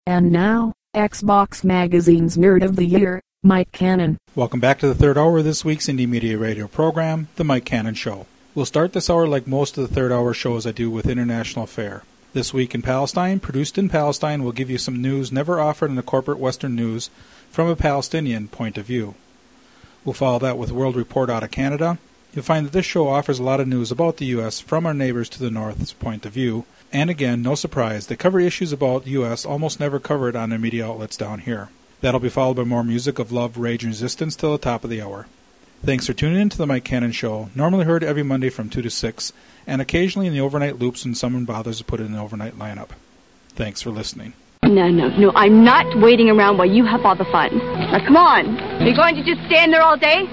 And now, Xbox Magazine's Nerd of the Year, Mike Cannon. Welcome back to the third hour of this week's Indie Media Radio program, The Mike Cannon Show. We'll start this hour like most of the third hour shows I do with International Affair. This Week in Palestine, produced in Palestine, will give you some news never offered in the corporate Western news from a Palestinian point of view. We'll follow that with World Report out of Canada. You'll find that this show offers a lot of news about the U.S. from our neighbors to the north's point of view. And again, no surprise, they cover issues about the U.S. almost never covered on their media outlets down here. That'll be followed by more music of love, rage, and resistance till the top of the hour. Thanks for tuning in to the Mike Cannon Show, normally heard every Monday from 2 to 6, and occasionally in the overnight loops when someone bothers to put it in the overnight lineup. Thanks for listening. No, I'm not waiting around while you have all the fun. Now, come on. Are you going to just stand there all day?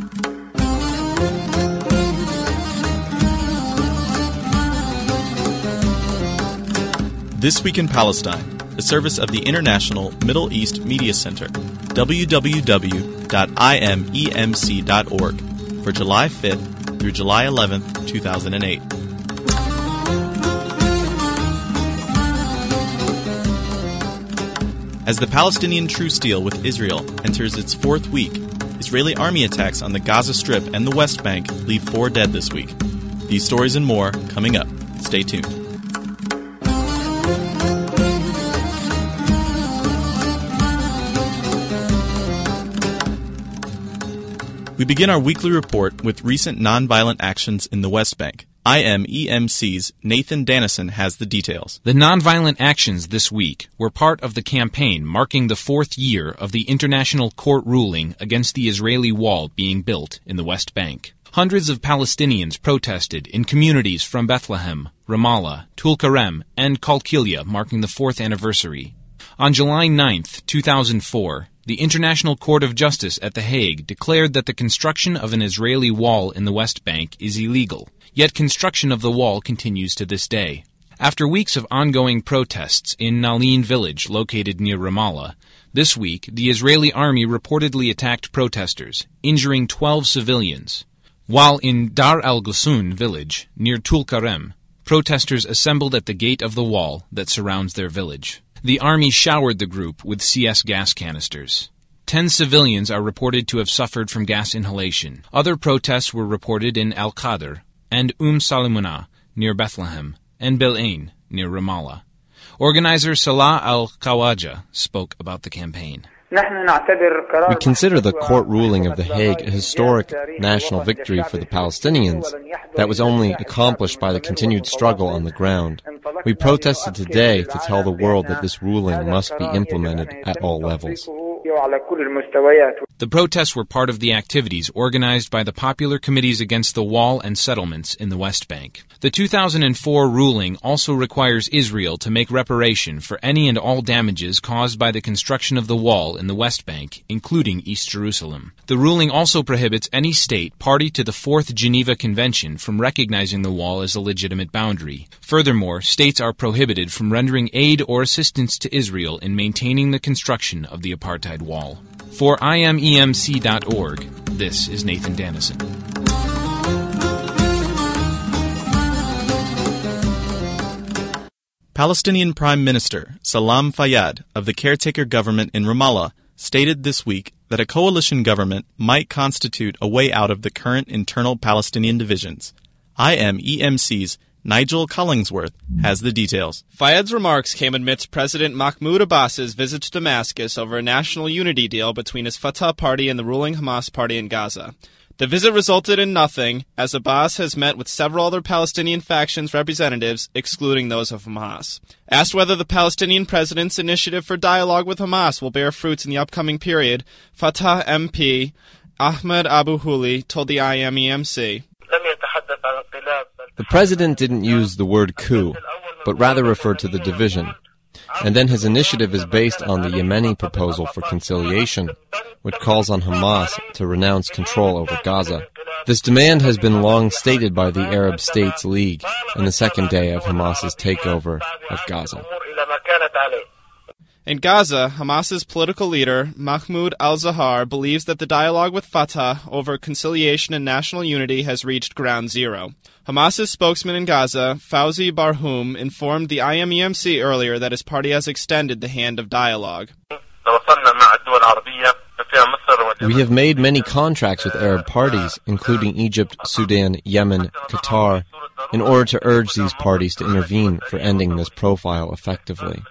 This Week in Palestine, a service of the International Middle East Media Center, www.imemc.org, for July 5th through July 11th, 2008. As the Palestinian truce deal with Israel enters its fourth week, Israeli army attacks on the Gaza Strip and the West Bank leave 4 dead this week. These stories and more coming up. Stay tuned. We begin our weekly report with recent nonviolent actions in the West Bank. IMEMC's Nathan Dannison has the details. The nonviolent actions this week were part of the campaign marking the 4th year of the International Court ruling against the Israeli wall being built in the West Bank. Hundreds of Palestinians protested in communities from Bethlehem, Ramallah, Tulkarem, and Qalqilia marking the 4th anniversary. On July 9, 2004, the International Court of Justice at The Hague declared that the construction of an Israeli wall in the West Bank is illegal, yet construction of the wall continues to this day. After weeks of ongoing protests in Naline village located near Ramallah, this week the Israeli army reportedly attacked protesters, injuring 12 civilians, while in Dar al-Ghussun village near Tulkarem, protesters assembled at the gate of the wall that surrounds their village. The army showered the group with CS gas canisters. 10 civilians are reported to have suffered from gas inhalation. Other protests were reported in Al-Qadr and Salimuna near Bethlehem and Bel'ain near Ramallah. Organizer Salah al-Khawaja spoke about the campaign. We consider the court ruling of The Hague a historic national victory for the Palestinians that was only accomplished by the continued struggle on the ground. We protested today to tell the world that this ruling must be implemented at all levels. The protests were part of the activities organized by the Popular Committees Against the Wall and Settlements in the West Bank. The 2004 ruling also requires Israel to make reparation for any and all damages caused by the construction of the wall in the West Bank, including East Jerusalem. The ruling also prohibits any state party to the 4th Geneva Convention from recognizing the wall as a legitimate boundary. Furthermore, states are prohibited from rendering aid or assistance to Israel in maintaining the construction of the apartheid wall. For IMEMC.org, this is Nathan Dannison. Palestinian Prime Minister Salam Fayyad of the caretaker government in Ramallah stated this week that a coalition government might constitute a way out of the current internal Palestinian divisions. IMEMC's Nigel Collingsworth has the details. Fayyad's remarks came amidst President Mahmoud Abbas's visit to Damascus over a national unity deal between his Fatah party and the ruling Hamas party in Gaza. The visit resulted in nothing, as Abbas has met with several other Palestinian factions' representatives, excluding those of Hamas. Asked whether the Palestinian president's initiative for dialogue with Hamas will bear fruits in the upcoming period, Fatah MP Ahmed Abu Huli told the IMEMC, "The president didn't use the word coup, but rather referred to the division. And then his initiative is based on the Yemeni proposal for conciliation, which calls on Hamas to renounce control over Gaza. This demand has been long stated by the Arab States League in the second day of Hamas's takeover of Gaza." In Gaza, Hamas's political leader, Mahmoud al-Zahar, believes that the dialogue with Fatah over conciliation and national unity has reached ground zero. Hamas's spokesman in Gaza, Fawzi Barhoum, informed the IMEMC earlier that his party has extended the hand of dialogue. We have made many contracts with Arab parties, including Egypt, Sudan, Yemen, Qatar, in order to urge these parties to intervene for ending this profile effectively.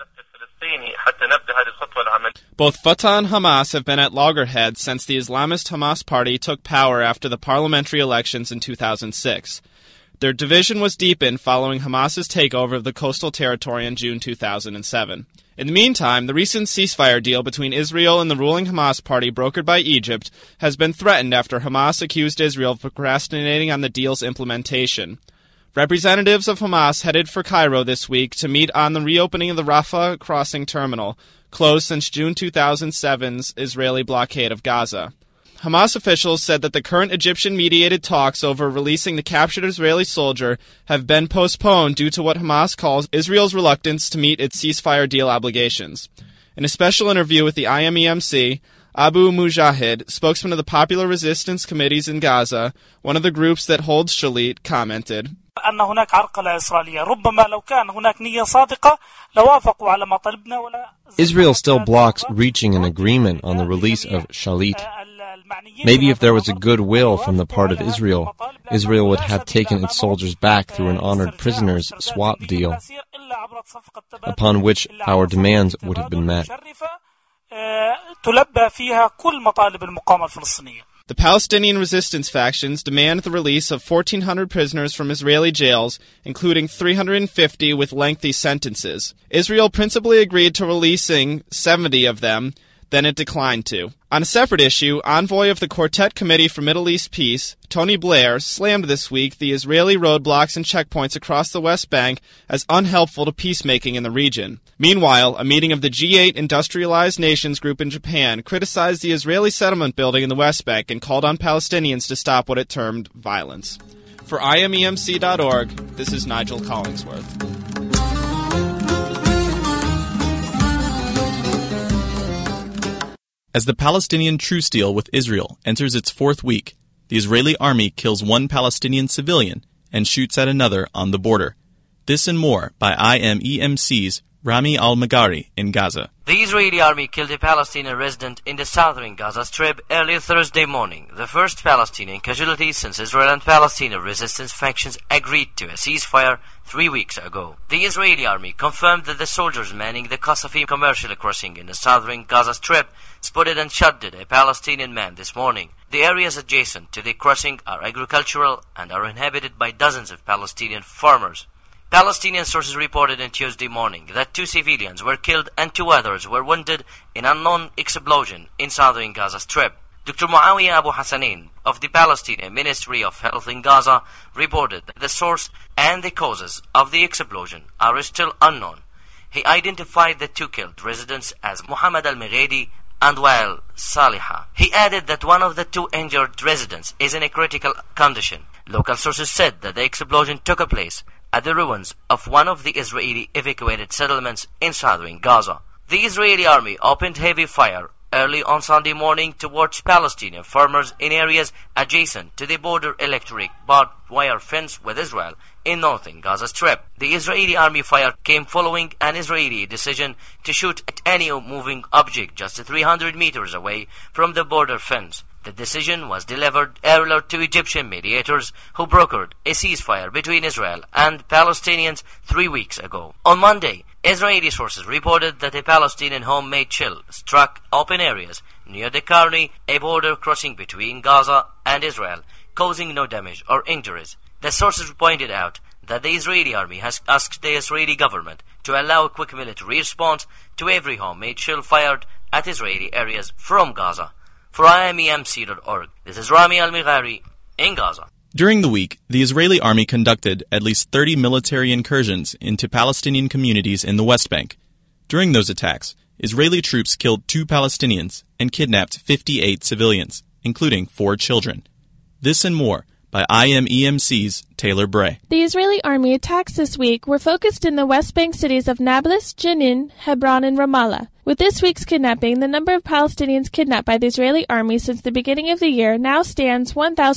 Both Fatah and Hamas have been at loggerheads since the Islamist Hamas party took power after the parliamentary elections in 2006. Their division was deepened following Hamas's takeover of the coastal territory in June 2007. In the meantime, the recent ceasefire deal between Israel and the ruling Hamas party brokered by Egypt has been threatened after Hamas accused Israel of procrastinating on the deal's implementation. Representatives of Hamas headed for Cairo this week to meet on the reopening of the Rafah crossing terminal, closed since June 2007's Israeli blockade of Gaza. Hamas officials said that the current Egyptian-mediated talks over releasing the captured Israeli soldier have been postponed due to what Hamas calls Israel's reluctance to meet its ceasefire deal obligations. In a special interview with the IMEMC, Abu Mujahid, spokesman of the Popular Resistance Committees in Gaza, one of the groups that holds Shalit, commented, Israel still blocks reaching an agreement on the release of Shalit. Maybe if there was a goodwill from the part of Israel, Israel would have taken its soldiers back through an honored prisoners swap deal, upon which our demands would have been met. The Palestinian resistance factions demand the release of 1,400 prisoners from Israeli jails, including 350 with lengthy sentences. Israel principally agreed to releasing 70 of them, then it declined to. On a separate issue, envoy of the Quartet Committee for Middle East Peace, Tony Blair, slammed this week the Israeli roadblocks and checkpoints across the West Bank as unhelpful to peacemaking in the region. Meanwhile, a meeting of the G8 Industrialized Nations Group in Japan criticized the Israeli settlement building in the West Bank and called on Palestinians to stop what it termed violence. For IMEMC.org, this is Nigel Collingsworth. As the Palestinian truce deal with Israel enters its fourth week, the Israeli army kills one Palestinian civilian and shoots at another on the border. This and more by IMEMC's Rami Al-Magari in Gaza. The Israeli army killed a Palestinian resident in the southern Gaza Strip early Thursday morning, the first Palestinian casualty since Israel and Palestinian resistance factions agreed to a ceasefire 3 weeks ago. The Israeli army confirmed that the soldiers manning the Qasafim commercial crossing in the southern Gaza Strip spotted and shot dead a Palestinian man this morning. The areas adjacent to the crossing are agricultural and are inhabited by dozens of Palestinian farmers. Palestinian sources reported on Tuesday morning that 2 civilians were killed and 2 others were wounded in an unknown explosion in southern Gaza Strip. Dr. Muawiyah Abu Hassanin of the Palestinian Ministry of Health in Gaza reported that the source and the causes of the explosion are still unknown. He identified the 2 killed residents as Muhammad al-Meghedi and Wael Salihah. He added that one of the 2 injured residents is in a critical condition. Local sources said that the explosion took place at the ruins of one of the Israeli evacuated settlements in southern Gaza. The Israeli army opened heavy fire early on Sunday morning towards Palestinian farmers in areas adjacent to the border electric barbed wire fence with Israel in northern Gaza Strip. The Israeli army fire came following an Israeli decision to shoot at any moving object just 300 meters away from the border fence. The decision was delivered earlier to Egyptian mediators who brokered a ceasefire between Israel and Palestinians 3 weeks ago. On Monday, Israeli sources reported that a Palestinian homemade shell struck open areas near the Karni, a border crossing between Gaza and Israel, causing no damage or injuries. The sources pointed out that the Israeli army has asked the Israeli government to allow a quick military response to every homemade shell fired at Israeli areas from Gaza. For IMEMC.org, this is Rami Al-Magari in Gaza. During the week, the Israeli army conducted at least 30 military incursions into Palestinian communities in the West Bank. During those attacks, Israeli troops killed 2 Palestinians and kidnapped 58 civilians, including 4 children. This and more by IMEMC's Taylor Bray. The Israeli army attacks this week were focused in the West Bank cities of Nablus, Jenin, Hebron, and Ramallah. With this week's kidnapping, the number of Palestinians kidnapped by the Israeli army since the beginning of the year now stands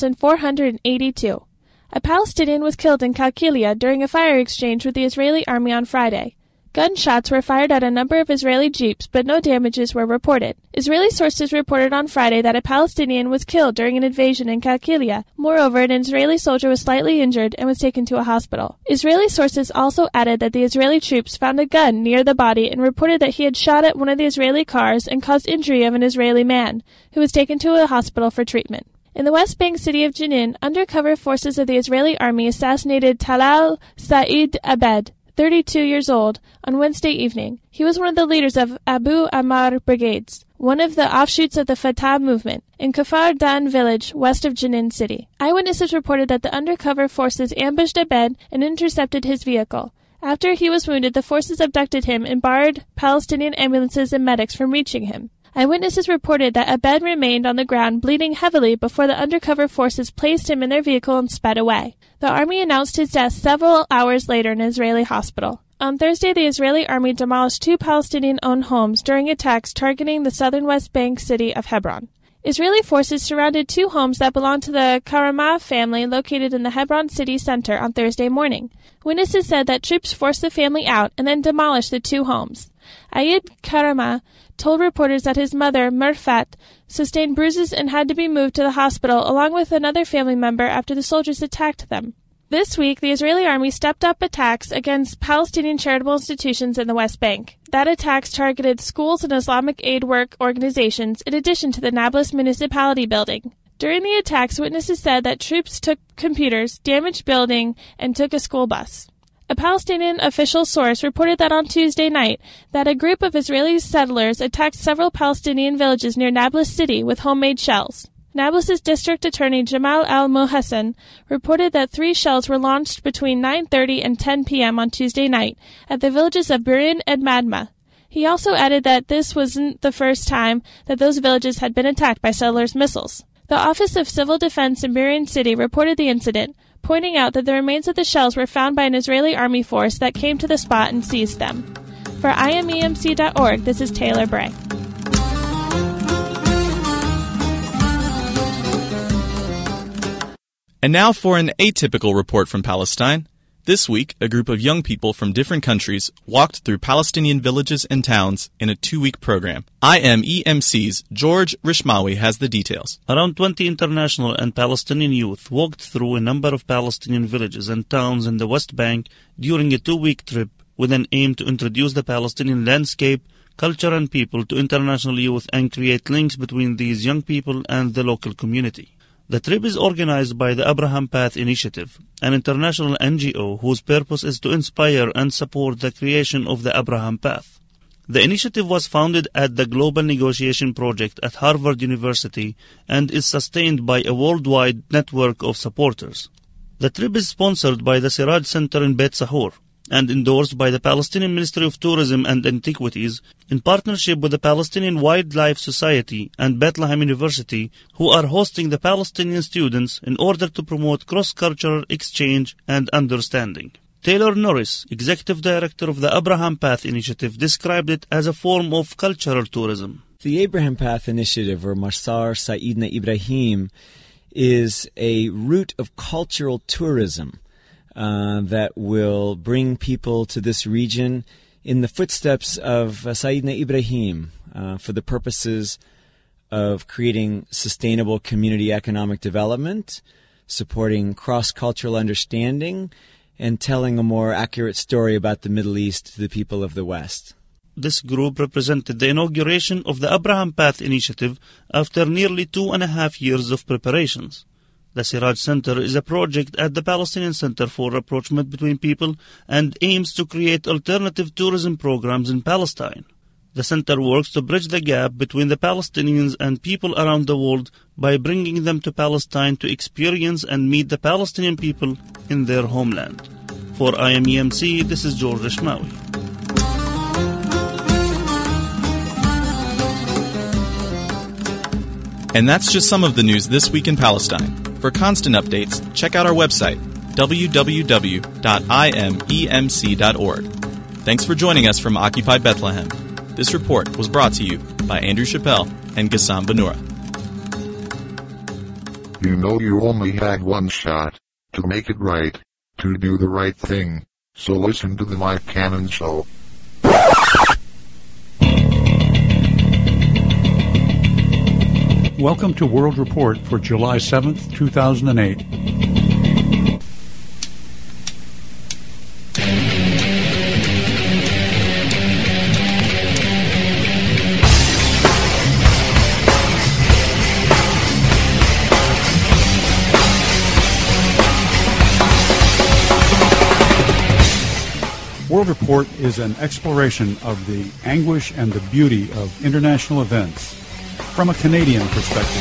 1,482. A Palestinian was killed in Qalqilia during a fire exchange with the Israeli army on Friday. Gunshots were fired at a number of Israeli jeeps, but no damages were reported. Israeli sources reported on Friday that a Palestinian was killed during an invasion in Qalqilia. Moreover, an Israeli soldier was slightly injured and was taken to a hospital. Israeli sources also added that the Israeli troops found a gun near the body and reported that he had shot at one of the Israeli cars and caused injury of an Israeli man, who was taken to a hospital for treatment. In the West Bank city of Jenin, undercover forces of the Israeli army assassinated Talal Said Abed, 32 years old, on Wednesday evening. He was one of the leaders of Abu Ammar Brigades, one of the offshoots of the Fatah movement, in Kfar Dan village west of Jenin city. Eyewitnesses reported that the undercover forces ambushed Abed and intercepted his vehicle. After he was wounded, the forces abducted him and barred Palestinian ambulances and medics from reaching him. Eyewitnesses reported that Abed remained on the ground bleeding heavily before the undercover forces placed him in their vehicle and sped away. The army announced his death several hours later in an Israeli hospital. On Thursday, the Israeli army demolished 2 Palestinian-owned homes during attacks targeting the southern West Bank city of Hebron. Israeli forces surrounded 2 homes that belonged to the Karamah family located in the Hebron city center on Thursday morning. Witnesses said that troops forced the family out and then demolished the 2 homes. Ayed Karamah told reporters that his mother, Murfat, sustained bruises and had to be moved to the hospital along with another family member after the soldiers attacked them. This week, the Israeli army stepped up attacks against Palestinian charitable institutions in the West Bank. That attacks targeted schools and Islamic aid work organizations in addition to the Nablus municipality building. During the attacks, witnesses said that troops took computers, damaged building, and took a school bus. A Palestinian official source reported that on Tuesday night that a group of Israeli settlers attacked several Palestinian villages near Nablus city with homemade shells. Nablus's district attorney Jamal al-Muhassin reported that 3 shells were launched between 9:30 and 10 p.m. on Tuesday night at the villages of Birin and Madma. He also added that this wasn't the first time that those villages had been attacked by settlers' missiles. The Office of Civil Defense in Birin City reported the incident, pointing out that the remains of the shells were found by an Israeli army force that came to the spot and seized them. For IMEMC.org, this is Taylor Bray. And now for an atypical report from Palestine. This week, a group of young people from different countries walked through Palestinian villages and towns in a 2-week program. IMEMC's George Rishmawi has the details. Around 20 international and Palestinian youth walked through a number of Palestinian villages and towns in the West Bank during a 2-week trip with an aim to introduce the Palestinian landscape, culture and people to international youth and create links between these young people and the local community. The trip is organized by the Abraham Path Initiative, an international NGO whose purpose is to inspire and support the creation of the Abraham Path. The initiative was founded at the Global Negotiation Project at Harvard University and is sustained by a worldwide network of supporters. The trip is sponsored by the Siraj Center in Beit Sahur and endorsed by the Palestinian Ministry of Tourism and Antiquities in partnership with the Palestinian Wildlife Society and Bethlehem University, who are hosting the Palestinian students in order to promote cross-cultural exchange and understanding. Taylor Norris, Executive Director of the Abraham Path Initiative, described it as a form of cultural tourism. The Abraham Path Initiative, or Masar Sayyidina Ibrahim, is a route of cultural tourism that will bring people to this region in the footsteps of Sayyidina Ibrahim for the purposes of creating sustainable community economic development, supporting cross-cultural understanding, and telling a more accurate story about the Middle East to the people of the West. This group represented the inauguration of the Abraham Path Initiative after nearly 2.5 years of preparations. The Siraj Center is a project at the Palestinian Center for Rapprochement Between People and aims to create alternative tourism programs in Palestine. The center works to bridge the gap between the Palestinians and people around the world by bringing them to Palestine to experience and meet the Palestinian people in their homeland. For IMEMC, this is George Rishmawi. And that's just some of the news this week in Palestine. For constant updates, check out our website, www.imemc.org. Thanks for joining us from Occupy Bethlehem. This report was brought to you by Andrew Chappell and Ghassan Benura. You know you only had one shot to make it right, to do the right thing, so listen to the Mike Cannon Show. Welcome to World Report for July 7th, 2008. World Report is an exploration of the anguish and the beauty of international events from a Canadian perspective.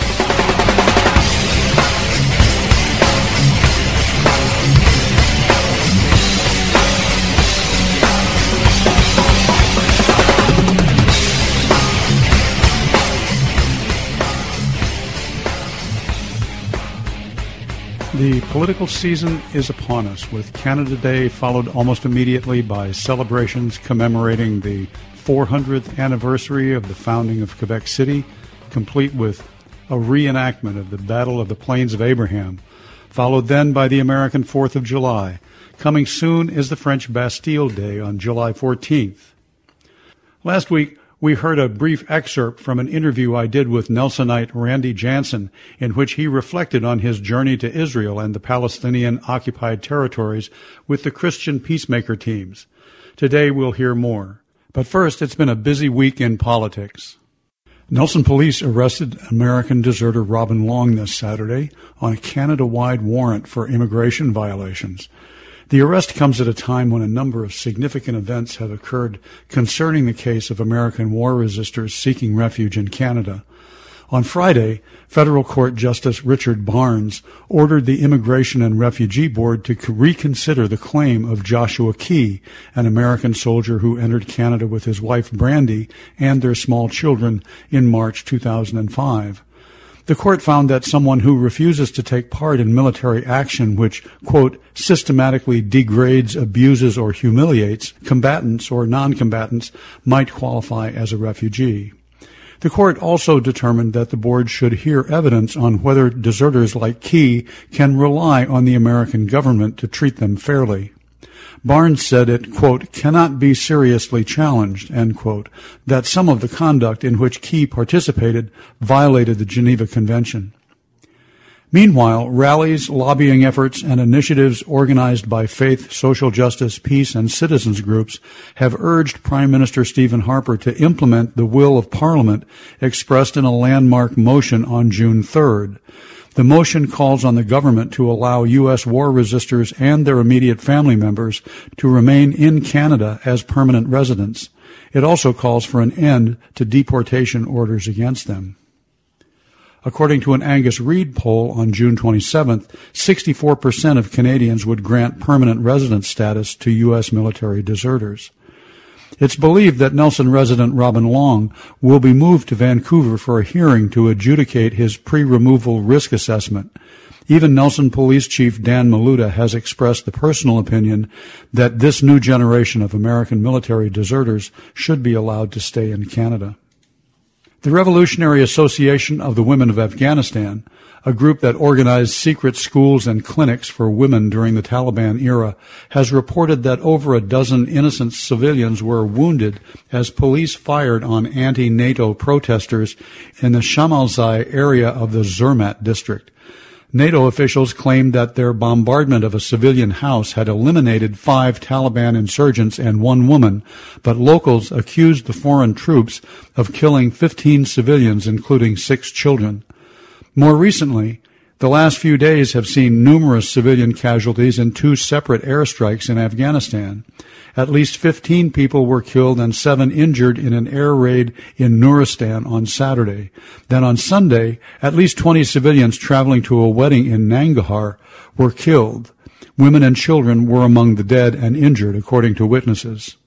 The political season is upon us, with Canada Day followed almost immediately by celebrations commemorating the 400th anniversary of the founding of Quebec City, complete with a reenactment of the Battle of the Plains of Abraham, followed then by the American 4th of July. Coming soon is the French Bastille Day on July 14th. Last week, we heard a brief excerpt from an interview I did with Nelsonite Randy Jansen, in which he reflected on his journey to Israel and the Palestinian-occupied territories with the Christian Peacemaker teams. Today we'll hear more. But first, it's been a busy week in politics. Nelson police arrested American deserter Robin Long this Saturday on a Canada-wide warrant for immigration violations. The arrest comes at a time when a number of significant events have occurred concerning the case of American war resistors seeking refuge in Canada. On Friday, Federal Court Justice Richard Barnes ordered the Immigration and Refugee Board to reconsider the claim of Joshua Key, an American soldier who entered Canada with his wife Brandy and their small children in March 2005. The court found that someone who refuses to take part in military action which, quote, systematically degrades, abuses, or humiliates combatants or non-combatants might qualify as a refugee. The court also determined that the board should hear evidence on whether deserters like Key can rely on the American government to treat them fairly. Barnes said it, quote, cannot be seriously challenged, end quote, that some of the conduct in which Key participated violated the Geneva Convention. Meanwhile, rallies, lobbying efforts, and initiatives organized by faith, social justice, peace, and citizens groups have urged Prime Minister Stephen Harper to implement the will of Parliament expressed in a landmark motion on June 3rd. The motion calls on the government to allow U.S. war resistors and their immediate family members to remain in Canada as permanent residents. It also calls for an end to deportation orders against them. According to an Angus Reid poll on June 27th, 64% of Canadians would grant permanent resident status to U.S. military deserters. It's believed that Nelson resident Robin Long will be moved to Vancouver for a hearing to adjudicate his pre-removal risk assessment. Even Nelson Police Chief Dan Maluda has expressed the personal opinion that this new generation of American military deserters should be allowed to stay in Canada. The Revolutionary Association of the Women of Afghanistan, a group that organized secret schools and clinics for women during the Taliban era, has reported that over a dozen innocent civilians were wounded as police fired on anti-NATO protesters in the Shamalzai area of the Zermatt district. NATO officials claimed that their bombardment of a civilian house had eliminated 5 Taliban insurgents and 1 woman, but locals accused the foreign troops of killing 15 civilians, including 6 children. More recently, the last few days have seen numerous civilian casualties in 2 separate airstrikes in Afghanistan. At least 15 people were killed and 7 injured in an air raid in Nuristan on Saturday. Then on Sunday, at least 20 civilians traveling to a wedding in Nangarhar were killed. Women and children were among the dead and injured, according to witnesses.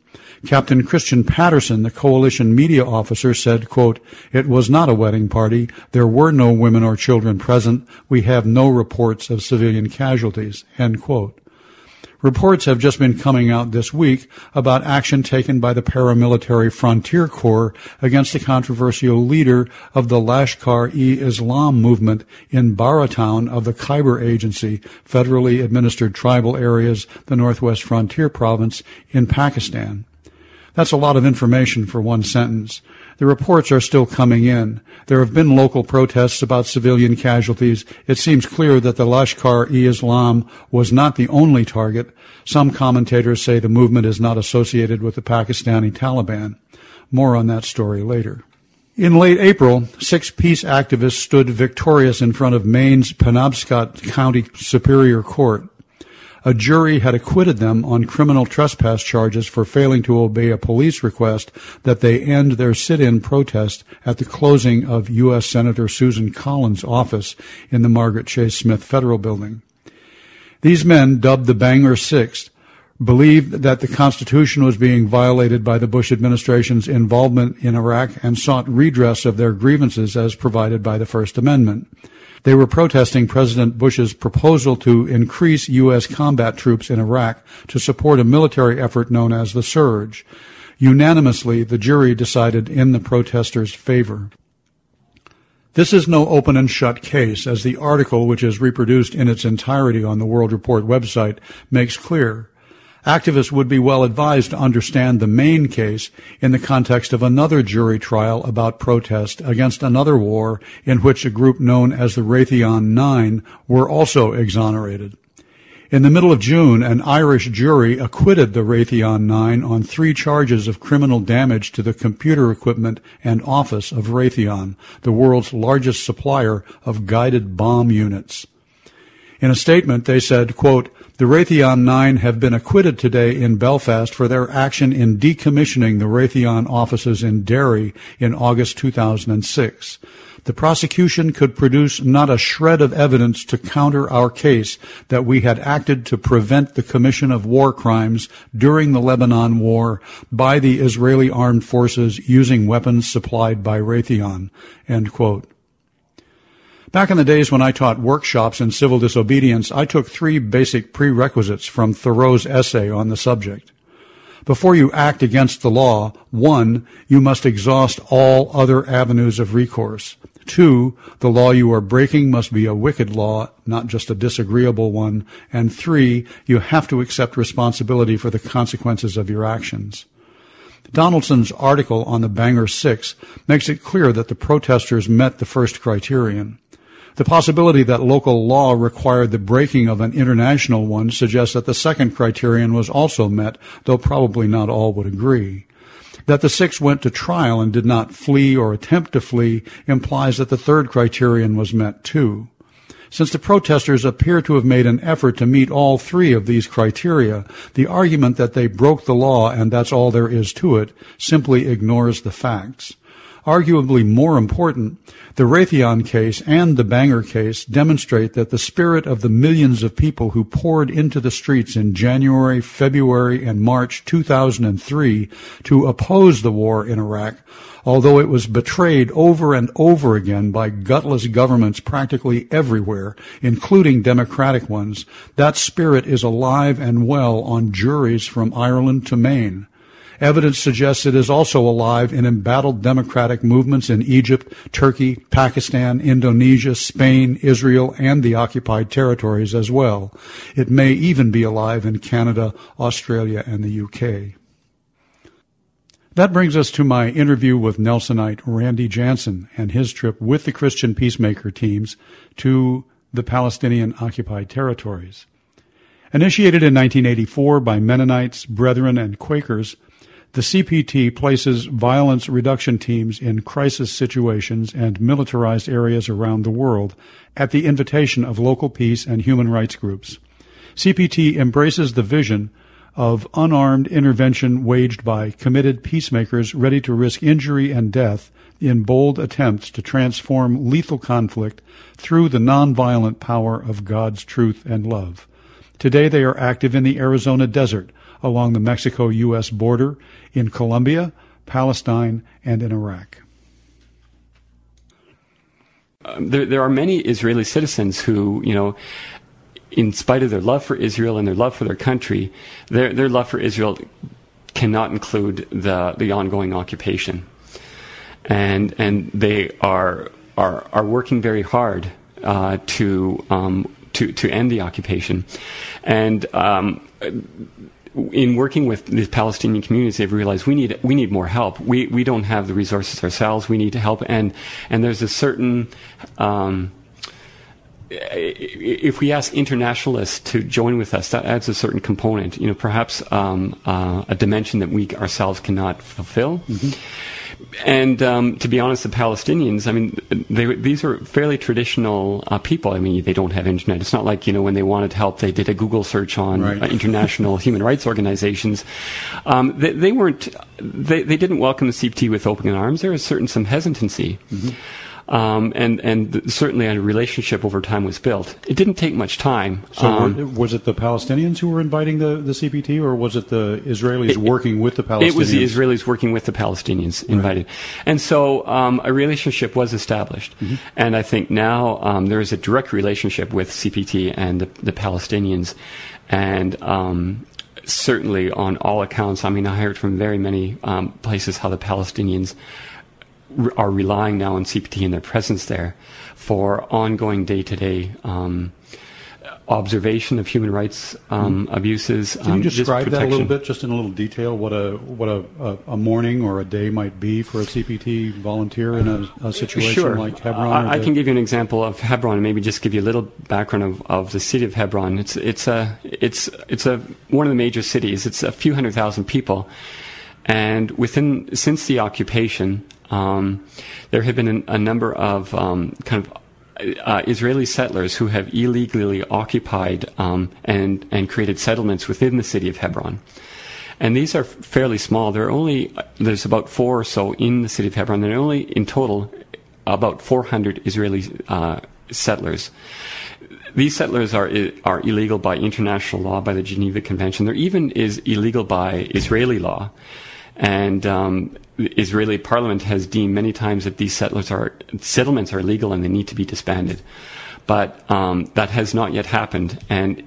Captain Christian Patterson, the coalition media officer, said, quote, "It was not a wedding party. There were no women or children present. We have no reports of civilian casualties," end quote. Reports have just been coming out this week about action taken by the paramilitary Frontier Corps against the controversial leader of the Lashkar-e-Islam movement in Baratown of the Khyber Agency, federally administered tribal areas, the Northwest Frontier Province in Pakistan. That's a lot of information for one sentence. The reports are still coming in. There have been local protests about civilian casualties. It seems clear that the Lashkar-e-Islam was not the only target. Some commentators say the movement is not associated with the Pakistani Taliban. More on that story later. In late April, 6 peace activists stood victorious in front of Maine's Penobscot County Superior Court. A jury had acquitted them on criminal trespass charges for failing to obey a police request that they end their sit-in protest at the closing of U.S. Senator Susan Collins' office in the Margaret Chase Smith Federal Building. These men, dubbed the Bangor Six, believed that the Constitution was being violated by the Bush administration's involvement in Iraq and sought redress of their grievances as provided by the First Amendment. They were protesting President Bush's proposal to increase U.S. combat troops in Iraq to support a military effort known as the Surge. Unanimously, the jury decided in the protesters' favor. This is no open and shut case, as the article, which is reproduced in its entirety on the World Report website, makes clear. Activists would be well advised to understand the main case in the context of another jury trial about protest against another war in which a group known as the Raytheon Nine were also exonerated. In the middle of June, an Irish jury acquitted the Raytheon Nine on 3 charges of criminal damage to the computer equipment and office of Raytheon, the world's largest supplier of guided bomb units. In a statement, they said, quote, "The Raytheon Nine have been acquitted today in Belfast for their action in decommissioning the Raytheon offices in Derry in August 2006. The prosecution could produce not a shred of evidence to counter our case that we had acted to prevent the commission of war crimes during the Lebanon War by the Israeli armed forces using weapons supplied by Raytheon," end quote. Back in the days when I taught workshops in civil disobedience, I took 3 basic prerequisites from Thoreau's essay on the subject. Before you act against the law, 1, you must exhaust all other avenues of recourse. 2, the law you are breaking must be a wicked law, not just a disagreeable one. And 3, you have to accept responsibility for the consequences of your actions. Donaldson's article on the Bangor Six makes it clear that the protesters met the first criterion. The possibility that local law required the breaking of an international one suggests that the second criterion was also met, though probably not all would agree. That the 6 went to trial and did not flee or attempt to flee implies that the third criterion was met too. Since the protesters appear to have made an effort to meet all 3 of these criteria, the argument that they broke the law and that's all there is to it simply ignores the facts. Arguably more important, the Raytheon case and the Bangor case demonstrate that the spirit of the millions of people who poured into the streets in January, February, and March 2003 to oppose the war in Iraq, although it was betrayed over and over again by gutless governments practically everywhere, including democratic ones, that spirit is alive and well on juries from Ireland to Maine. Evidence suggests it is also alive in embattled democratic movements in Egypt, Turkey, Pakistan, Indonesia, Spain, Israel, and the occupied territories as well. It may even be alive in Canada, Australia, and the UK. That brings us to my interview with Nelsonite Randy Jansen and his trip with the Christian Peacemaker teams to the Palestinian occupied territories. Initiated in 1984 by Mennonites, Brethren, and Quakers, the CPT places violence reduction teams in crisis situations and militarized areas around the world at the invitation of local peace and human rights groups. CPT embraces the vision of unarmed intervention waged by committed peacemakers ready to risk injury and death in bold attempts to transform lethal conflict through the nonviolent power of God's truth and love. Today they are active in the Arizona desert, along the Mexico-U.S. border, in Colombia, Palestine, and in Iraq. There are many Israeli citizens who, in spite of their love for Israel and their love for their country, their love for Israel cannot include the ongoing occupation, and they are working very hard to end the occupation, and in working with the Palestinian communities, they've realized we need more help. We don't have the resources ourselves. We need to help, and there's a certain if we ask internationalists to join with us, that adds a certain component. Perhaps a dimension that we ourselves cannot fulfill. Mm-hmm. And to be honest, the Palestinians, these are fairly traditional people. They don't have internet. It's not like, when they wanted help, they did a Google search on international human rights organizations. They didn't welcome the CPT with open arms. There was some hesitancy. Mm-hmm. And certainly a relationship over time was built. It didn't take much time. So was it the Palestinians who were inviting the CPT, or was it the Israelis working with the Palestinians? It was the Israelis working with the Palestinians invited. Right. And so a relationship was established. Mm-hmm. And I think now there is a direct relationship with CPT and the Palestinians. And certainly on all accounts, I heard from very many places how the Palestinians are relying now on CPT and their presence there for ongoing day-to-day observation of human rights abuses. Can you describe that a little bit, just in a little detail, what a morning or a day might be for a CPT volunteer in a situation like Hebron? I can give you an example of Hebron, and maybe just give you a little background of the city of Hebron. It's one of the major cities. It's a few 100,000 people, and since the occupation, there have been a number of Israeli settlers who have illegally occupied and created settlements within the city of Hebron. And these are fairly small. There's about 4 or so in the city of Hebron. There are only in total about 400 Israeli settlers. These settlers are illegal by international law, by the Geneva Convention. They're even is illegal by Israeli law. And the Israeli parliament has deemed many times that these settlements are illegal and they need to be disbanded. But that has not yet happened. And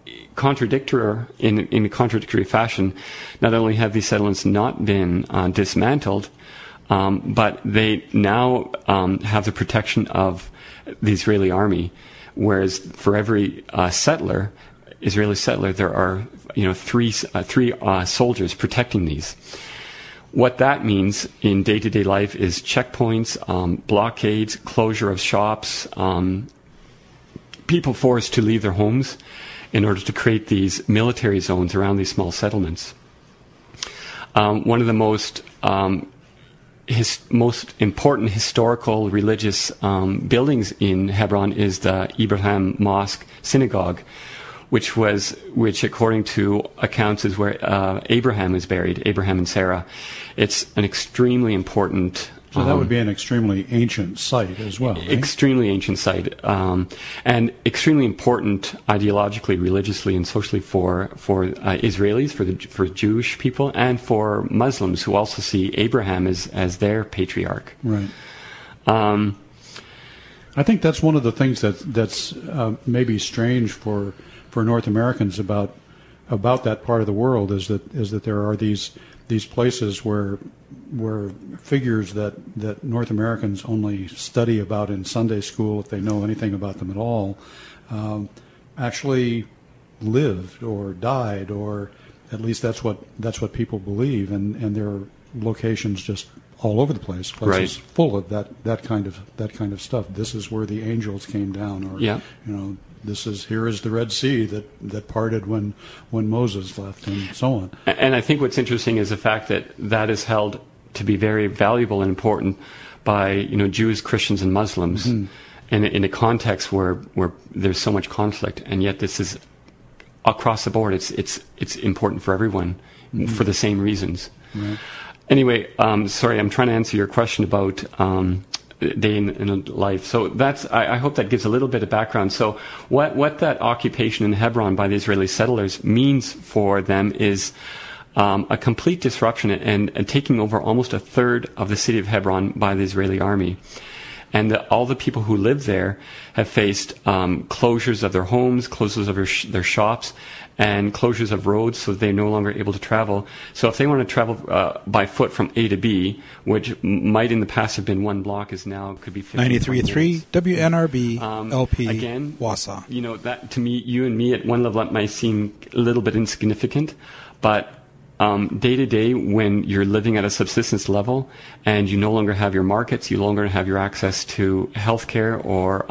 in a contradictory fashion, not only have these settlements not been dismantled, but they now have the protection of the Israeli army. Whereas for every Israeli settler, there are three soldiers protecting these. What that means in day-to-day life is checkpoints, blockades, closure of shops, people forced to leave their homes in order to create these military zones around these small settlements. One of the most important historical religious buildings in Hebron is the Abraham Mosque Synagogue, which according to accounts is where Abraham is buried, Abraham and Sarah. It's an extremely important... So that would be an extremely ancient site as well, right? Extremely ancient site, and extremely important ideologically, religiously, and socially for Israelis, for Jewish people, and for Muslims who also see Abraham as their patriarch. Right. I think that's one of the things that's maybe strange for North Americans about that part of the world is that there are these places where figures that North Americans only study about in Sunday school, if they know anything about them at all, actually lived or died, or at least that's what people believe, and there are locations just all over the place, places full of that kind of stuff. This is where the angels came down, or here is the Red Sea that parted when Moses left, and so on. And I think what's interesting is the fact that is held to be very valuable and important by Jews, Christians, and Muslims, mm-hmm. in a context where there's so much conflict, and yet this is across the board. It's important for everyone, mm-hmm. for the same reasons. Right. Anyway, sorry, I'm trying to answer your question about in life. So that's, I hope that gives a little bit of background. So what that occupation in Hebron by the Israeli settlers means for them is a complete disruption and taking over almost a third of the city of Hebron by the Israeli army. And all the people who live there have faced closures of their homes, closures of their shops, and closures of roads, so they're no longer able to travel. So if they want to travel by foot from A to B, which might in the past have been 1 block, is now could be 93.3 WNRB LP again, Wausau. You know, that to me, you and me at one level, that might seem a little bit insignificant, but day to day, when you're living at a subsistence level and you no longer have your markets, you no longer have your access to healthcare or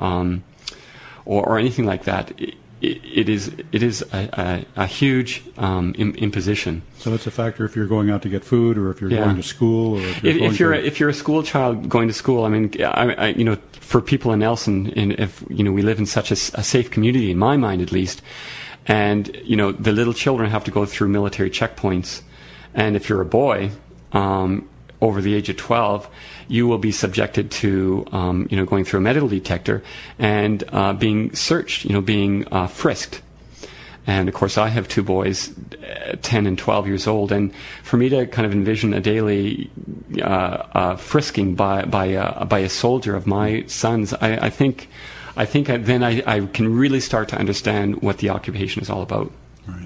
anything like that, it is a huge imposition. So it's a factor if you're going out to get food, or if you're going to school, or if you're a school child going to school. I mean, I you know, for people in Nelson, and if you know, we live in such a safe community, in my mind at least. And, you know, the little children have to go through military checkpoints. And if you're a boy over the age of 12, you will be subjected to, you know, going through a metal detector and being searched, you know, being frisked. And, of course, I have 2 boys, 10 and 12 years old. And for me to kind of envision a daily frisking by a soldier of my sons, I think then I can really start to understand what the occupation is all about. Right.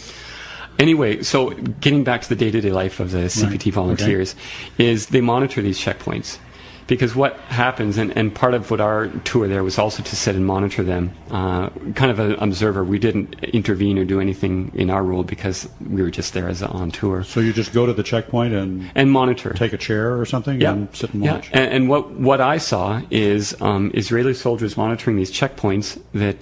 Anyway, so getting back to the day-to-day life of the CPT volunteers, is they monitor these checkpoints. Because what happens, and part of what our tour there was also to sit and monitor them, kind of an observer. We didn't intervene or do anything in our role because we were just there as on tour. So you just go to the checkpoint and monitor, take a chair or something, and sit and watch. Yeah. And what I saw is Israeli soldiers monitoring these checkpoints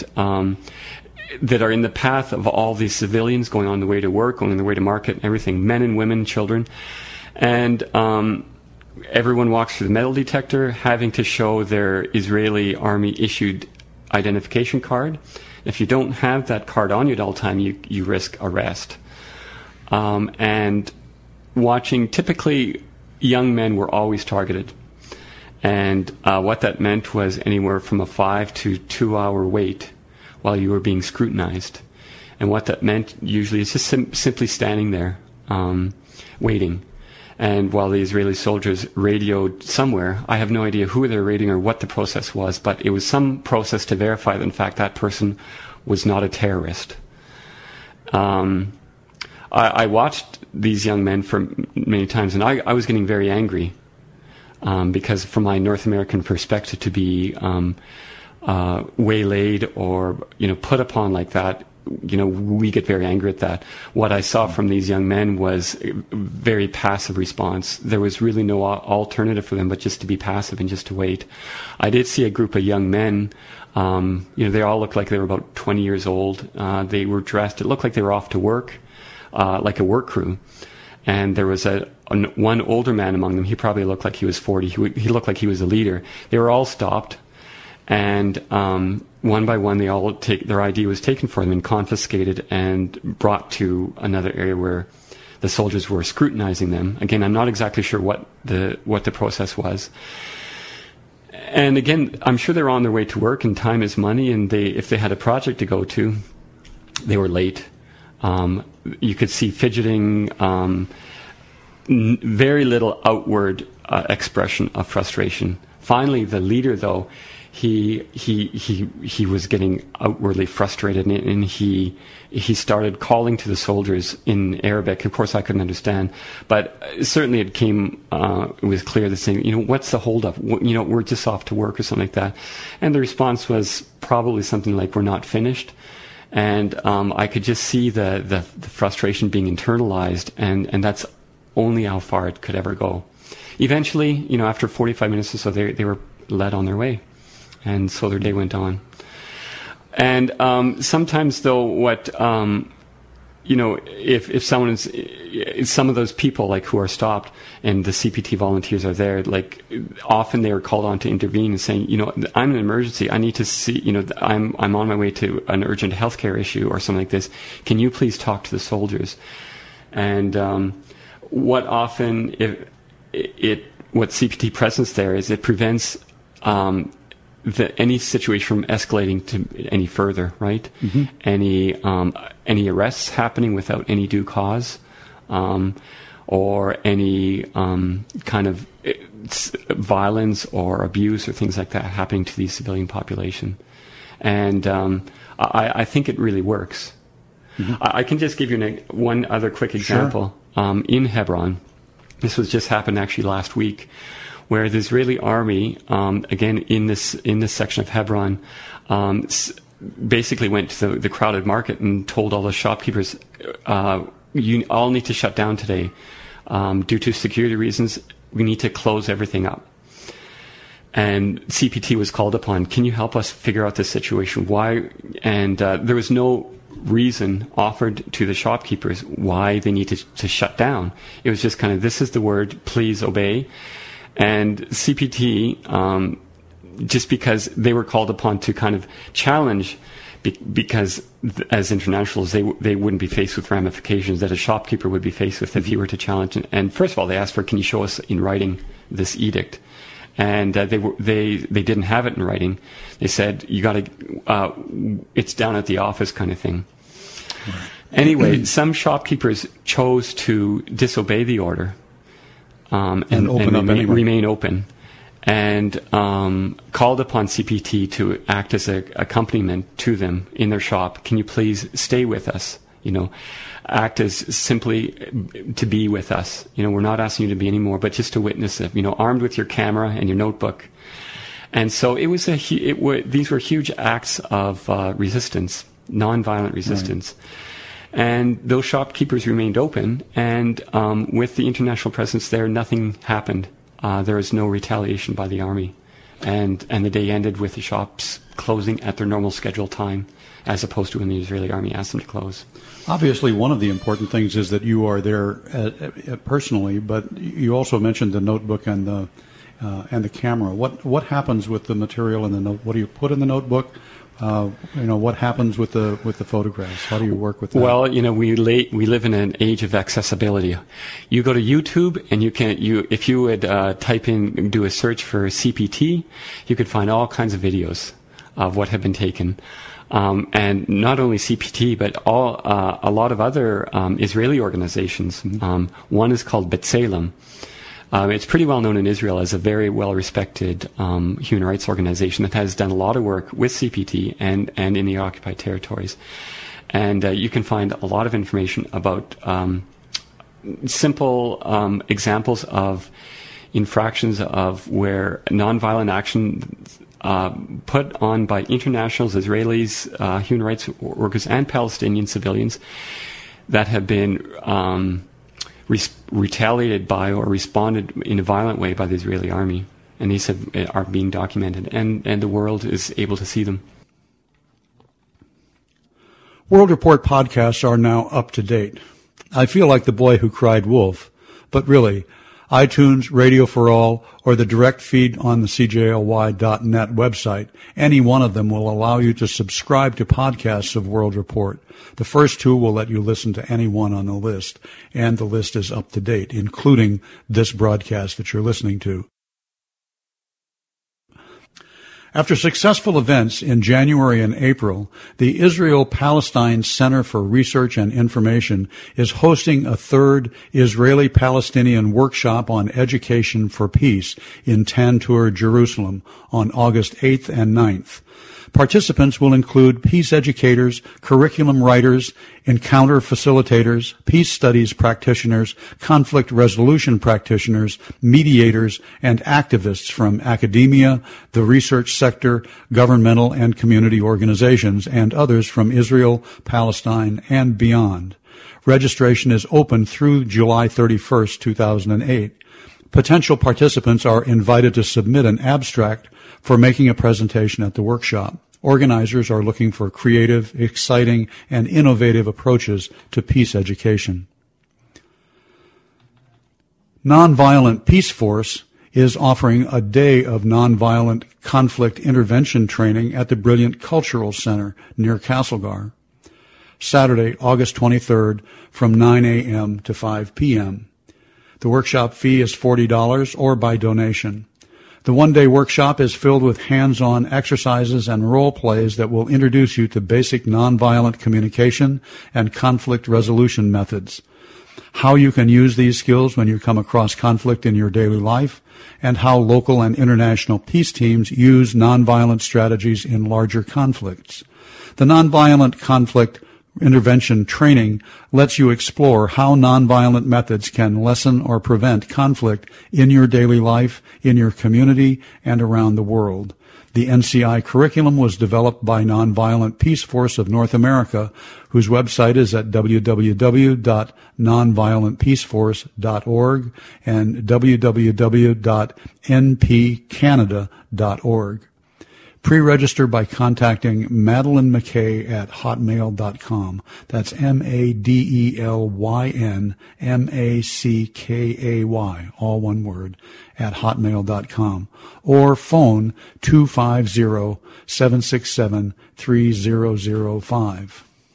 that are in the path of all these civilians going on the way to work, going on the way to market, everything, men and women, children, and everyone walks through the metal detector having to show their Israeli army issued identification card. If you don't have that card on you at all time, you risk arrest. And watching, typically young men were always targeted. And what that meant was anywhere from a 5 to 2 hour wait while you were being scrutinized. And what that meant usually is just simply standing there, waiting. And while the Israeli soldiers radioed somewhere, I have no idea who they were radioing or what the process was, but it was some process to verify that, in fact, that person was not a terrorist. I watched these young men for many times, and I was getting very angry because from my North American perspective, to be waylaid or put upon like that, we get very angry at that. What I saw from these young men was a very passive response. There was really no alternative for them but just to be passive and just to wait. I did see a group of young men. They all looked like they were about 20 years old. They were dressed. It looked like they were off to work, like a work crew. And there was one older man among them. He probably looked like he was 40. He looked like he was a leader. They were all stopped. And one by one, their ID was taken from them and confiscated and brought to another area where the soldiers were scrutinizing them. Again, I'm not exactly sure what the process was. And again, I'm sure they were on their way to work, and time is money. And if they had a project to go to, they were late. You could see fidgeting, very little outward expression of frustration. Finally, the leader, though, he was getting outwardly frustrated, and he started calling to the soldiers in Arabic. Of course, I couldn't understand, but certainly it was clear that saying, what's the holdup? We're just off to work or something like that. And the response was probably something like, we're not finished. And I could just see the frustration being internalized, and that's only how far it could ever go. Eventually, after 45 minutes or so, they were led on their way. And so their day went on. And sometimes, though, if someone some of those people, like, who are stopped and the CPT volunteers are there, like, often they are called on to intervene and saying, I'm in an emergency. I need to see, I'm on my way to an urgent healthcare issue or something like this. Can you please talk to the soldiers? And what CPT presence there is, it prevents any situation from escalating to any further, right? Mm-hmm. Any arrests happening without any due cause, or any kind of violence or abuse or things like that happening to the civilian population. And I think it really works. Mm-hmm. I can just give you one other quick example. Sure. In Hebron, this was just happened actually last week, where the Israeli army, again in this section of Hebron, basically went to the crowded market and told all the shopkeepers, you all need to shut down today. Due to security reasons, we need to close everything up. And CPT was called upon. Can you help us figure out this situation? Why? And there was no reason offered to the shopkeepers why they needed to shut down. It was just kind of, this is the word, please obey. And CPT, just because they were called upon to kind of challenge, because as internationals, they wouldn't be faced with ramifications that a shopkeeper would be faced with if he were to challenge. And first of all, they asked for, can you show us in writing this edict? And they didn't have it in writing. They said, you got to, it's down at the office kind of thing. Right. Anyway, some shopkeepers chose to disobey the order and remain open, and called upon CPT to act as an accompaniment to them in their shop. Can you please stay with us? Act as simply to be with us. We're not asking you to be anymore, but just to witness it. Armed with your camera and your notebook. And so it was these were huge acts of resistance, nonviolent resistance. Right. And those shopkeepers remained open, and with the international presence there, nothing happened. There was no retaliation by the army, and the day ended with the shops closing at their normal scheduled time, as opposed to when the Israeli army asked them to close. Obviously, one of the important things is that you are there personally, but you also mentioned the notebook and the camera. What happens with the material in the note? What do you put in the notebook? What happens with the photographs? How do you work with that? Well, we live in an age of accessibility. You go to YouTube, and if you would do a search for CPT, you could find all kinds of videos of what have been taken. And not only CPT, but a lot of other Israeli organizations. One is called B'Tselem. It's pretty well known in Israel as a very well-respected human rights organization that has done a lot of work with CPT and in the occupied territories. And you can find a lot of information about simple examples of infractions of where nonviolent action put on by internationals, Israelis, human rights workers, and Palestinian civilians that have been retaliated by or responded in a violent way by the Israeli army. And these are being documented, and the world is able to see them. World Report podcasts are now up to date. I feel like the boy who cried wolf, but really, iTunes, Radio for All, or the direct feed on the CJLY.net website, any one of them will allow you to subscribe to podcasts of World Report. The first two will let you listen to any one on the list, and the list is up to date, including this broadcast that you're listening to. After successful events in January and April, the Israel-Palestine Center for Research and Information is hosting a third Israeli-Palestinian workshop on education for peace in Tantur, Jerusalem, on August 8th and 9th. Participants will include peace educators, curriculum writers, encounter facilitators, peace studies practitioners, conflict resolution practitioners, mediators, and activists from academia, the research sector, governmental and community organizations, and others from Israel, Palestine, and beyond. Registration is open through July 31st, 2008. Potential participants are invited to submit an abstract for making a presentation at the workshop. Organizers are looking for creative, exciting, and innovative approaches to peace education. Nonviolent Peace Force is offering a day of nonviolent conflict intervention training at the Brilliant Cultural Center near Castlegar. Saturday, August 23rd from 9 a.m. to 5 p.m. The workshop fee is $40 or by donation. The one-day workshop is filled with hands-on exercises and role plays that will introduce you to basic nonviolent communication and conflict resolution methods, how you can use these skills when you come across conflict in your daily life, and how local and international peace teams use nonviolent strategies in larger conflicts. The nonviolent conflict intervention training lets you explore how nonviolent methods can lessen or prevent conflict in your daily life, in your community, and around the world. The NCI curriculum was developed by Nonviolent Peace Force of North America, whose website is at www.nonviolentpeaceforce.org and www.npcanada.org. Pre-register by contacting Madeline McKay at hotmail.com. That's Madelyn MACKAY, all one word, at hotmail.com. Or phone 250-767-3005.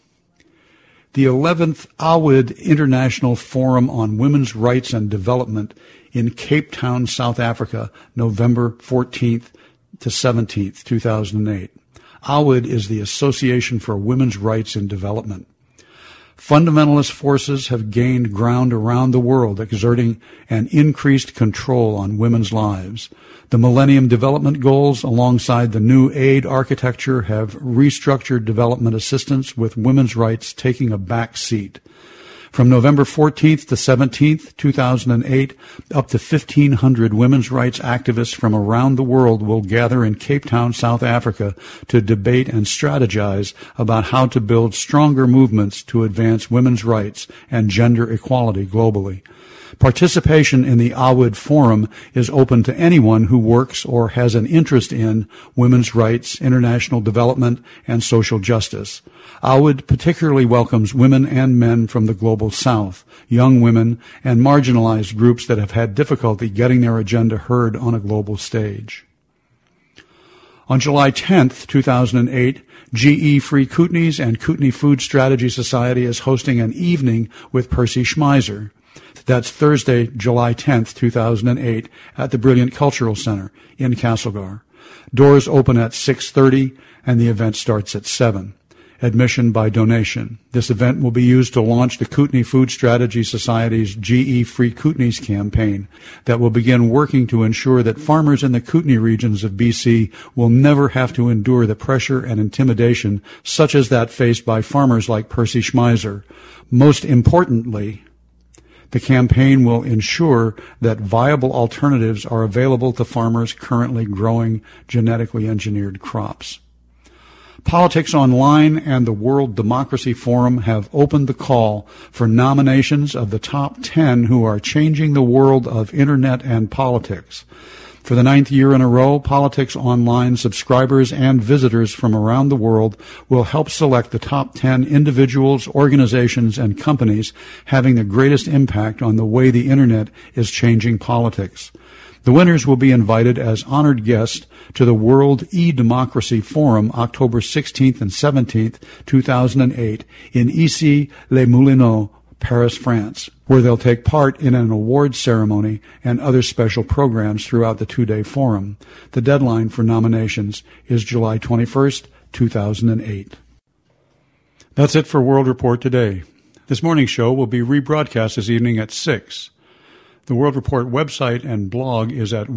The 11th AWID International Forum on Women's Rights and Development in Cape Town, South Africa, November 14th to 17th, 2008. AWID is the Association for Women's Rights in Development. Fundamentalist forces have gained ground around the world, exerting an increased control on women's lives. The Millennium Development Goals, alongside the new aid architecture, have restructured development assistance, with women's rights taking a back seat. From November 14th to 17th, 2008, up to 1,500 women's rights activists from around the world will gather in Cape Town, South Africa, to debate and strategize about how to build stronger movements to advance women's rights and gender equality globally. Participation in the AWID Forum is open to anyone who works or has an interest in women's rights, international development, and social justice. AWID particularly welcomes women and men from the Global South, young women, and marginalized groups that have had difficulty getting their agenda heard on a global stage. On July 10th, 2008, GE Free Kootenays and Kootenai Food Strategy Society is hosting an evening with Percy Schmeiser. That's Thursday, July 10th, 2008, at the Brilliant Cultural Center in Castlegar. Doors open at 6:30, and the event starts at 7. Admission by donation. This event will be used to launch the Kootenai Food Strategy Society's GE Free Kootenays campaign that will begin working to ensure that farmers in the Kootenai regions of BC will never have to endure the pressure and intimidation such as that faced by farmers like Percy Schmeiser. Most importantly, the campaign will ensure that viable alternatives are available to farmers currently growing genetically engineered crops. Politics Online and the World Democracy Forum have opened the call for nominations of the top 10 who are changing the world of Internet and politics. For the 9th year in a row, Politics Online subscribers and visitors from around the world will help select the top 10 individuals, organizations, and companies having the greatest impact on the way the Internet is changing politics. The winners will be invited as honored guests to the World E-Democracy Forum October 16th and 17th, 2008 in Issy-les-Moulineaux, Paris, France, where they'll take part in an awards ceremony and other special programs throughout the two-day forum. The deadline for nominations is July 21st, 2008. That's it for World Report today. This morning's show will be rebroadcast this evening at 6. The World Report website and blog is at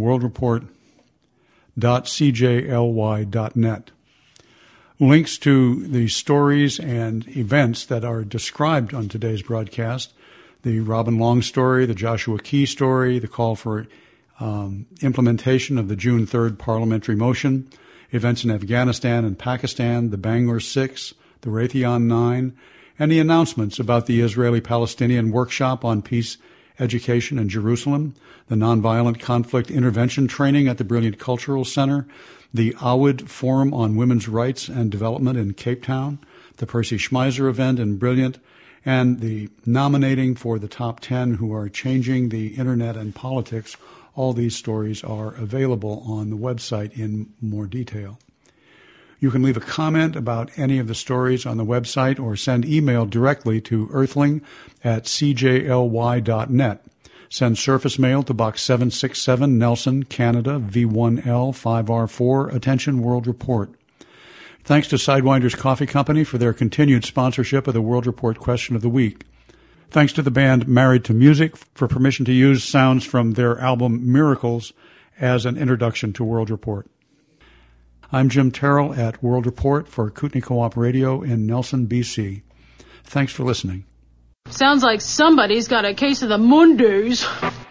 worldreport.cjly.net. Links to the stories and events that are described on today's broadcast, the Robin Long story, the Joshua Key story, the call for implementation of the June 3rd parliamentary motion, events in Afghanistan and Pakistan, the Bangor 6, the Raytheon 9, and the announcements about the Israeli-Palestinian workshop on peace education in Jerusalem, the Nonviolent Conflict Intervention Training at the Brilliant Cultural Center, the AWID Forum on Women's Rights and Development in Cape Town, the Percy Schmeiser event in Brilliant, and the nominating for the top 10 who are changing the Internet and politics. All these stories are available on the website in more detail. You can leave a comment about any of the stories on the website or send email directly to earthling@cjly.net. Send surface mail to Box 767, Nelson, Canada, V1L 5R4. Attention, World Report. Thanks to Sidewinders Coffee Company for their continued sponsorship of the World Report Question of the Week. Thanks to the band Married to Music for permission to use sounds from their album Miracles as an introduction to World Report. I'm Jim Terrell at World Report for Kootenai Co-op Radio in Nelson, BC. Thanks for listening. Sounds like somebody's got a case of the Mondays.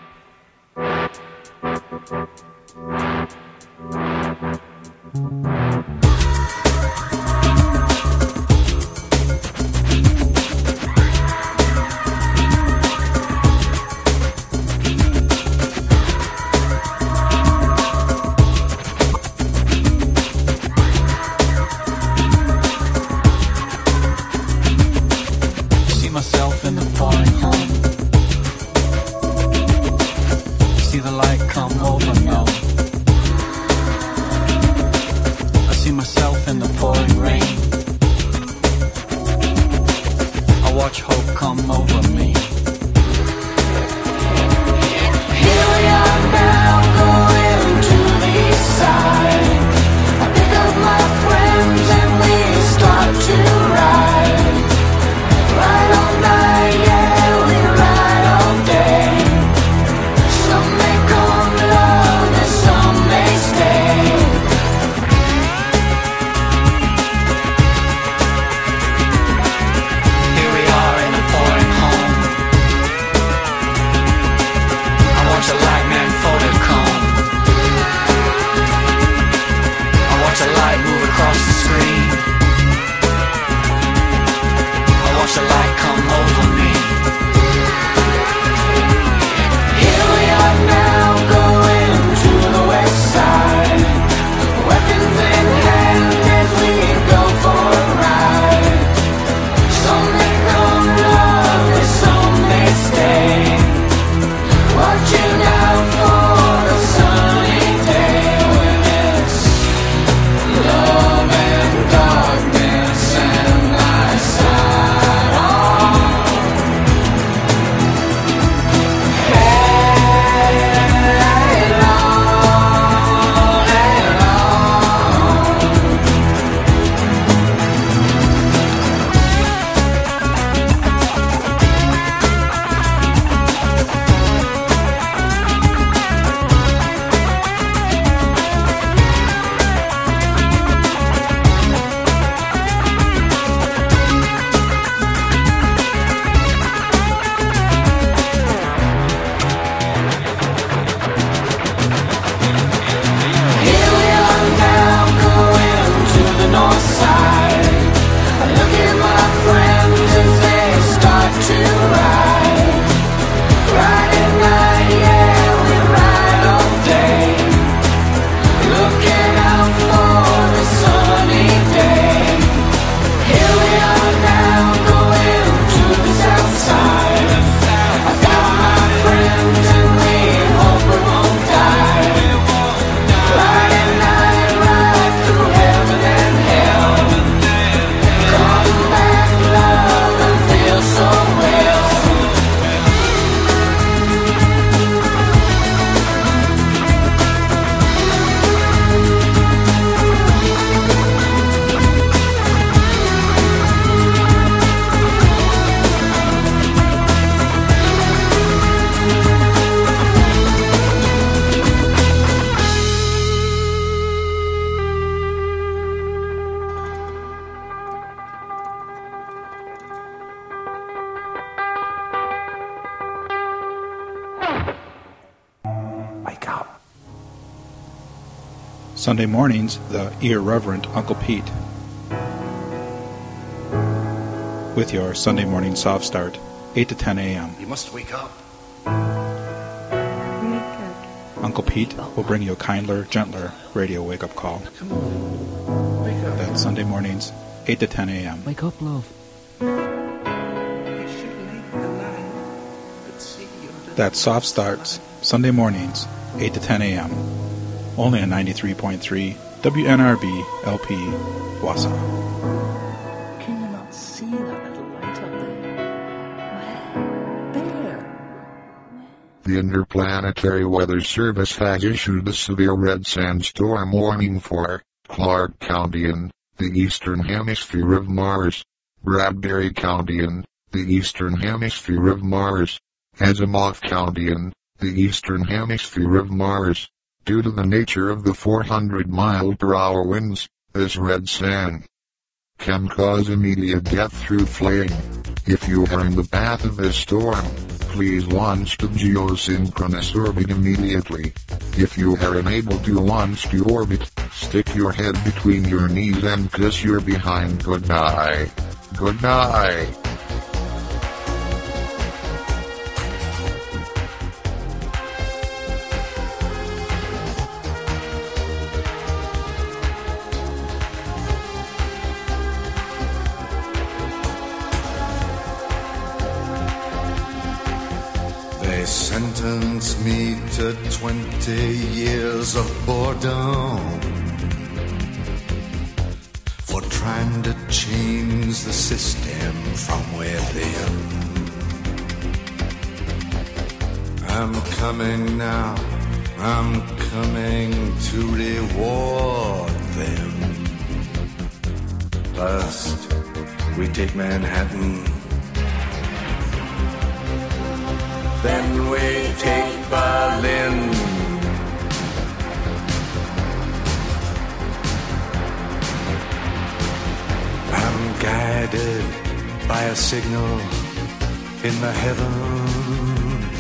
Sunday mornings, the irreverent Uncle Pete. With your Sunday morning soft start, 8 to 10 a.m. You must wake up. Uncle Pete will bring you a kinder, gentler radio wake-up call. Come on. Wake up. That's Sunday mornings, 8 to 10 a.m. Wake up, love. That soft starts Sunday mornings, 8 to 10 a.m. Only on 93.3 WNRB LP Wausau. Can you not see that little light up there? Where? There. The Interplanetary Weather Service has issued a severe red sandstorm warning for Clark County in the eastern hemisphere of Mars, Bradbury County in the eastern hemisphere of Mars, Azimuth County in the eastern hemisphere of Mars. Due to the nature of the 400-mile-per-hour winds, this red sand can cause immediate death through flame. If you are in the path of this storm, please launch to geosynchronous orbit immediately. If you are unable to launch to orbit, stick your head between your knees and kiss your behind goodnight. Good night. They sentenced me to 20 years of boredom for trying to change the system from within. I'm coming now, I'm coming to reward them. First, we take Manhattan. Then we take Berlin. I'm guided by a signal in the heavens.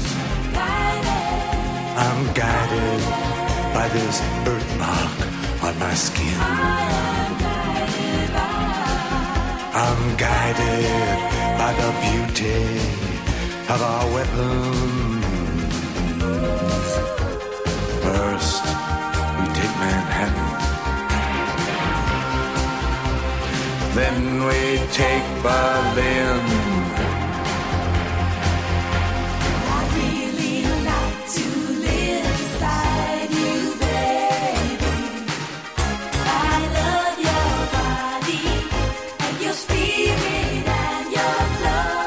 I'm guided by this birthmark on my skin. I'm guided by the beauty of our weapons. First, we take Manhattan. Then we take Berlin. I really like to live inside you, baby. I love your body and your spirit and your love.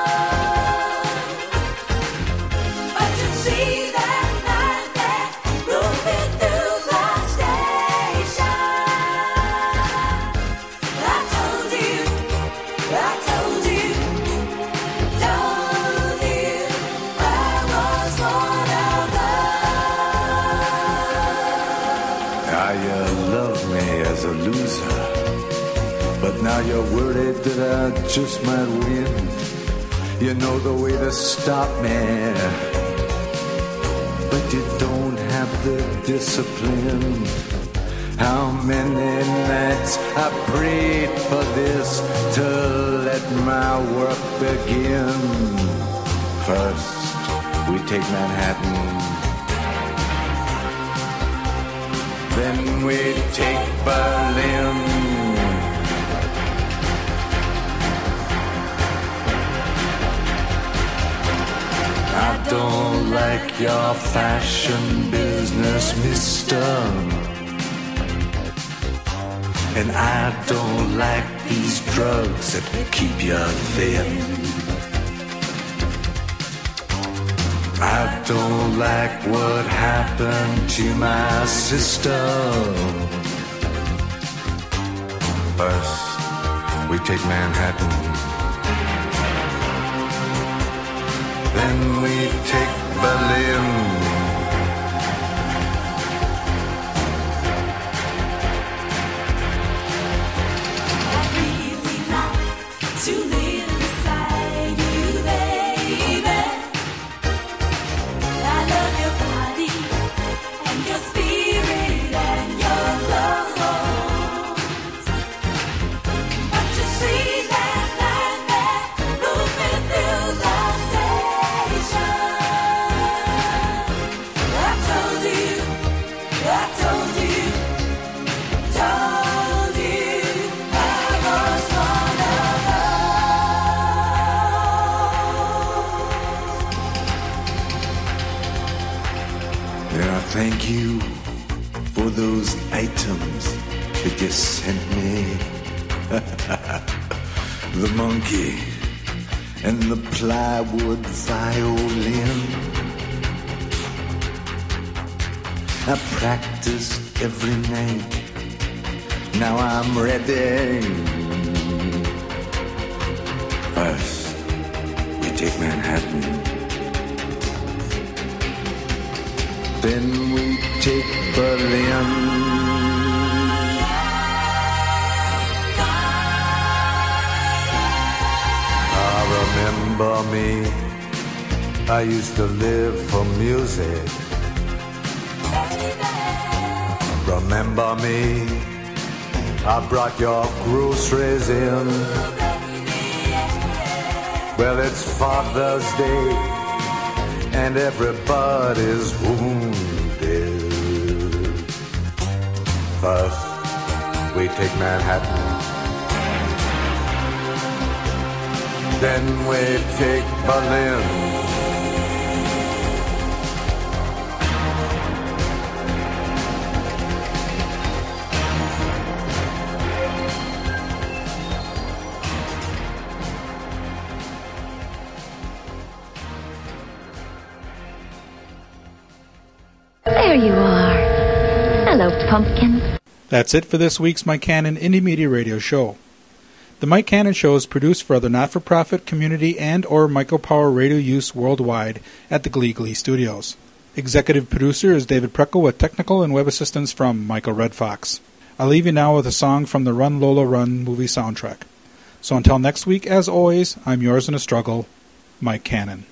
Now you're worried that I just might win. You know the way to stop me, but you don't have the discipline. How many nights I prayed for this to let my work begin. First, we take Manhattan. Then we take Berlin. I don't like your fashion business, mister. And I don't like these drugs that keep you thin. I don't like what happened to my sister. First, we take Manhattan. Then we take Berlin. Thank you for those items that you sent me. The monkey and the plywood violin. I practiced every night. Now I'm ready. First, we take Manhattan. Then we take Berlin. Remember me, I used to live for music. Remember me, I brought your groceries in. Well, it's Father's Day, and everybody's wounded. First, we take Manhattan. Then we take Berlin. There you are. Hello, Pumpkin. That's it for this week's Mike Cannon Indie Media Radio Show. The Mike Cannon Show is produced for other not-for-profit, community, and or micropower radio use worldwide at the Glee Glee Studios. Executive producer is David Preckle with technical and web assistance from Michael Red Fox. I'll leave you now with a song from the Run Lola Run movie soundtrack. So until next week, as always, I'm yours in a struggle, Mike Cannon.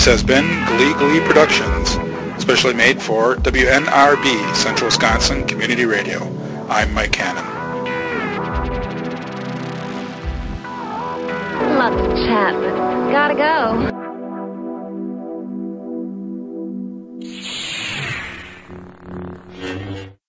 This has been Glee Glee Productions, specially made for WNRB, Central Wisconsin Community Radio. I'm Mike Cannon. Lots of chat, but gotta go.